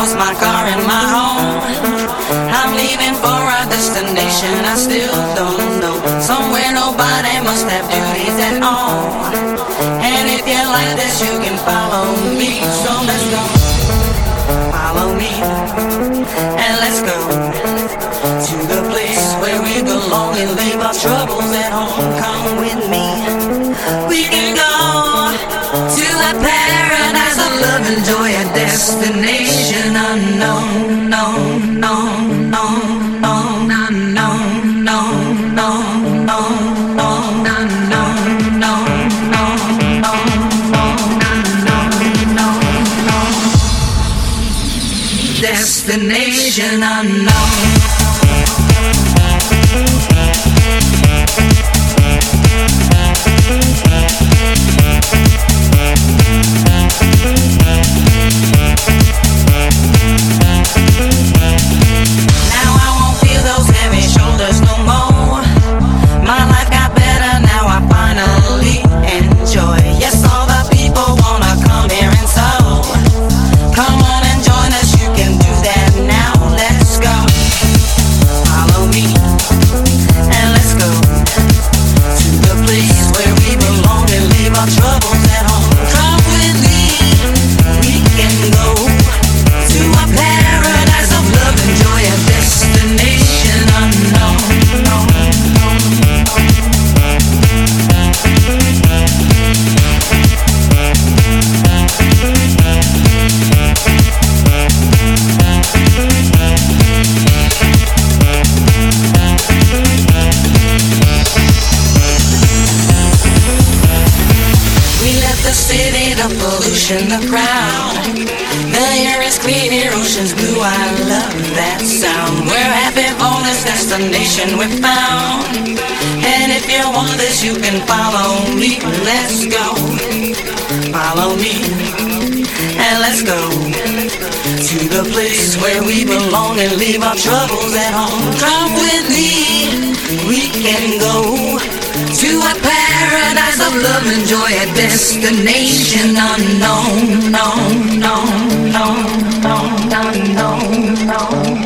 lost my car and my home. I'm leaving for a destination I still don't know. Somewhere nobody must have duties at all. And if you like this, you can follow me. So let's go. Follow me. And let's go to the place where we belong and leave our troubles at home. Come with me. We can go to a paradise of love and joy, a destination unknown, no, no, no, no, no, no, no, no, no, no, no, no, destination unknown. Pollution, the crowd. The air is clear, ocean's blue. I love that sound. We're happy for this destination we found. And if you want this, you can follow me. Let's go. Follow me. And let's go to the place where we belong and leave our troubles at home. Come with me. We can go to a paradise of love and joy, a destination unknown, no, no, no, no, no, no, no.